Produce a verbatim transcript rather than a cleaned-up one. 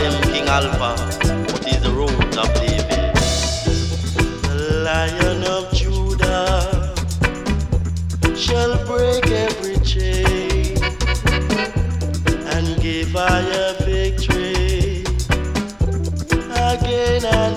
am King Alpha. What is the root of David? The Lion of Judah shall break every chain and give I a victory again and